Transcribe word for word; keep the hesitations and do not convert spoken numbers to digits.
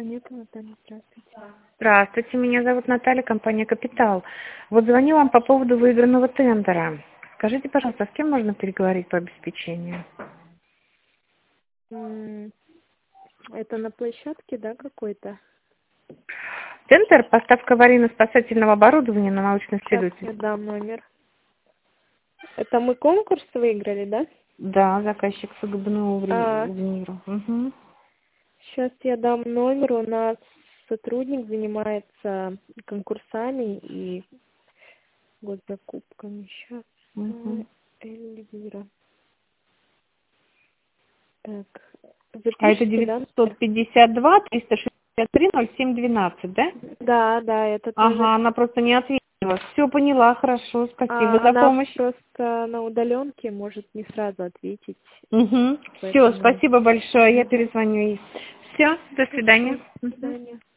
Да, нет, Наталья, здравствуйте. Здравствуйте, меня зовут Наталья, компания «Капитал». Вот звоню вам по поводу выигранного тендера. Скажите, пожалуйста, с кем можно переговорить по обеспечению? М, Это на площадке, да, какой-то? Тендер «Поставка аварийно-спасательного оборудования на Сейчас я научно-исследовательскую». дам номер. Это мы конкурс выиграли, да? Да, заказчик СГБНУ в А, Ри- в НИРу. Угу. сейчас я дам номер. У нас сотрудник занимается конкурсами и госзакупками. Сейчас. Угу. Эльвира. Так, А это запишите, да? девятьсот пятьдесят два триста шестьдесят три ноль семь двенадцать, да? Да, да, этот Ага, номер. она просто не ответила. Все поняла, хорошо, спасибо А за она помощь. просто на удаленке может не сразу ответить, Угу. Все, поэтому... спасибо большое, я Мгм. перезвоню ей. Все, до Хорошо, свидания. до Мгм. свидания.